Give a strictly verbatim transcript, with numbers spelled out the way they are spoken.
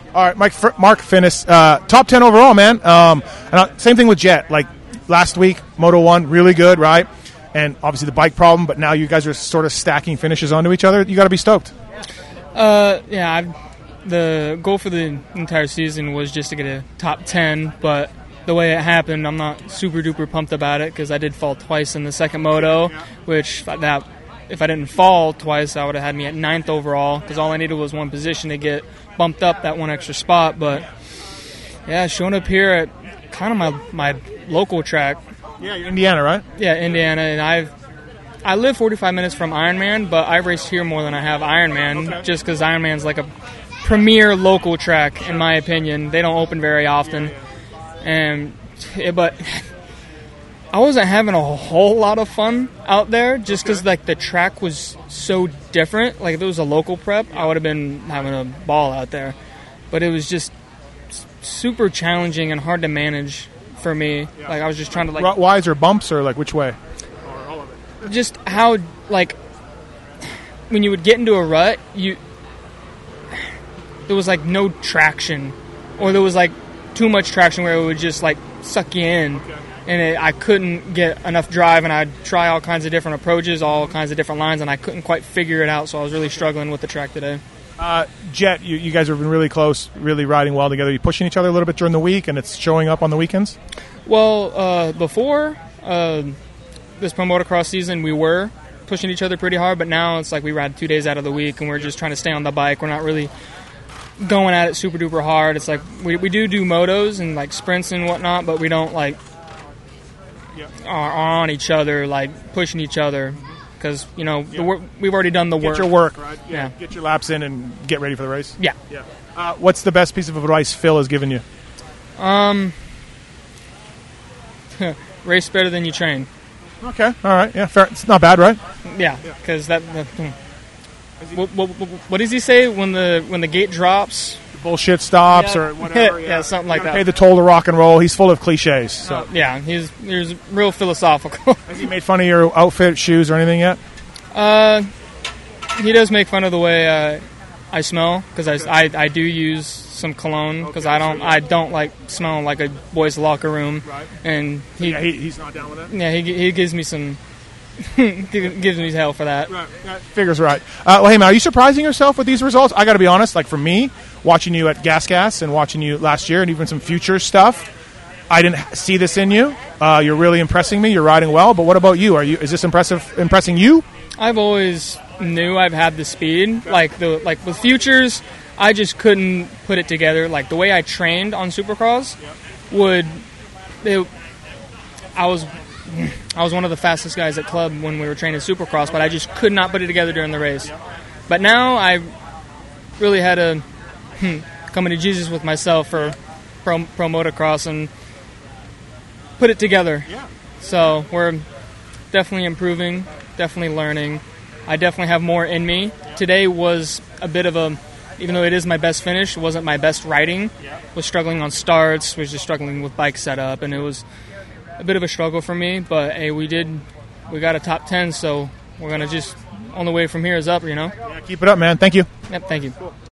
All right, Mike, Mark Finnis, uh, top ten overall, man. Um, and uh, same thing with Jet. Like last week, Moto one, really good, right? And obviously the bike problem, but now you guys are sort of stacking finishes onto each other. You got to be stoked. Uh, yeah, I've, the goal for the entire season was just to get a top ten, but the way it happened, I'm not super duper pumped about it because I did fall twice in the second moto, which that if I didn't fall twice, I would have had me at ninth overall because all I needed was one position to get bumped up that one extra spot. But yeah, showing up here at kind of my my local track. Yeah, you're Indiana, right? Yeah, Indiana, and I've I live forty-five minutes from Ironman, but I've raced here more than I have Ironman, okay. just because Ironman's like a premier local track, in my opinion. They don't open very often, and but I wasn't having a whole lot of fun out there, just because like the track was so different. Like if it was a local prep, I would have been having a ball out there, but it was just super challenging and hard to manage for me. Yeah. Like I was just trying to like wise or bumps or like which way? Or all of it. Just how like when you would get into a rut, you there was like no traction, or there was like too much traction where it would just like suck you in, okay. and it, I couldn't get enough drive, and I'd try all kinds of different approaches, all kinds of different lines, and I couldn't quite figure it out. So I was really struggling with the track today. Uh, Jet, you, you guys have been really close, really riding well together. You pushing each other a little bit during the week, and it's showing up on the weekends? Well, uh, before uh, this pro motocross season, we were pushing each other pretty hard, but now it's like we ride two days out of the week, and we're just trying to stay on the bike. We're not really going at it super duper hard. It's like we we do do motos and like sprints and whatnot, but we don't like yeah. are on each other, like pushing each other. Because, you know, yeah. the work, we've already done the get work. Get your work, right? Yeah. yeah. Get your laps in and get ready for the race? Yeah. yeah. Uh, what's the best piece of advice Phil has given you? Um, race better than you train. Okay. All right. Yeah, fair. It's not bad, right? Yeah, because yeah. that... that what, what, what does he say when the when the gate drops? The bullshit stops yeah. or whatever. yeah. yeah, something like that. Pay the toll to rock and roll. He's full of cliches. So. Uh, yeah, he's he's real philosophical. Has he made fun of your outfit, shoes, or anything yet? Uh, he does make fun of the way uh, I smell because I, I, I do use some cologne because okay, I don't so yeah. I don't like smelling like a boys' locker room. Right. And he, yeah, he he's not down with that. Yeah, he he gives me some. gives me hell for that. Right, right. Figures right. Uh, well, hey man, are you surprising yourself with these results? I got to be honest. Like for me, watching you at Gas Gas and watching you last year, and even some future stuff, I didn't see this in you. Uh, you're really impressing me. You're riding well. But what about you? Are you? Is this impressive? Impressing you? I've always knew I've had the speed. Like the like with futures, I just couldn't put it together. Like the way I trained on Supercross would. It, I was. I was one of the fastest guys at club when we were training Supercross, but I just could not put it together during the race. But now I really had to hmm, come into Jesus with myself for pro, pro motocross and put it together. So we're definitely improving, definitely learning. I definitely have more in me. Today was a bit of a, even though it is my best finish, it wasn't my best riding. Was struggling on starts, was just struggling with bike setup, and it was a bit of a struggle for me, but hey, we did, we got a top ten, so we're going to just, on the way from here is up, you know? Yeah, keep it up, man. Thank you. Yep, thank you. Cool.